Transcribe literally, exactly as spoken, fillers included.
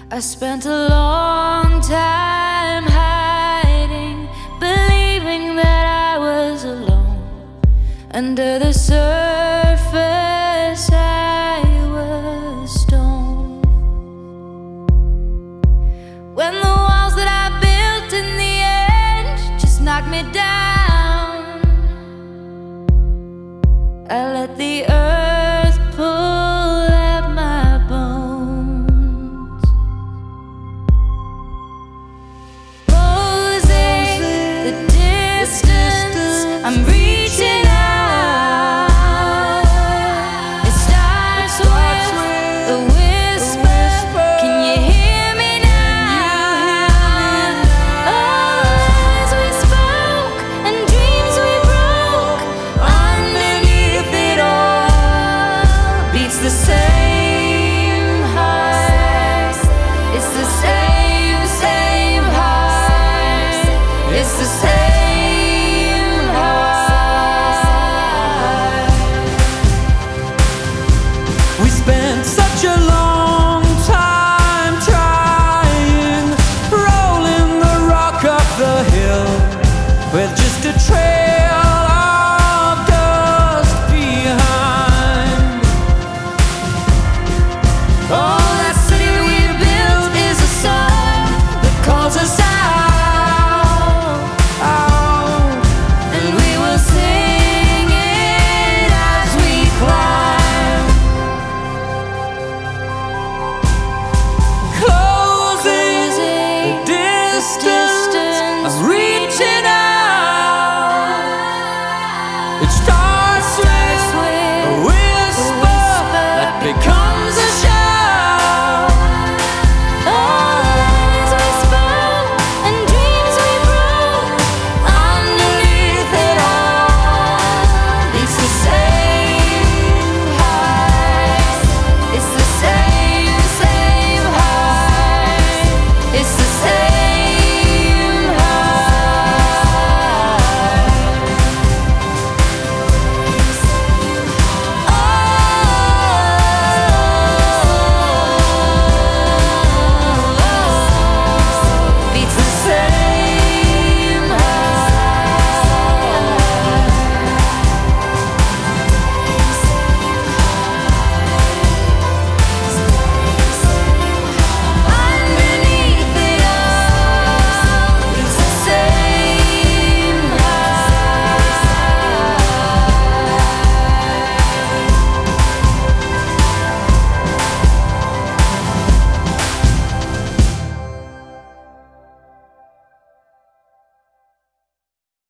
I spent a long time hiding, believing that I was alone. Under the surface I was stone. When the walls that I built in the end just knocked me down, I let the earth pull at my bones. Closing the distance, I'm reaching out. It starts with a whisper. Can you hear me now? Oh, as we spoke and dreams we broke, underneath it all beats the same heart. It's the same, same heart. It's the same.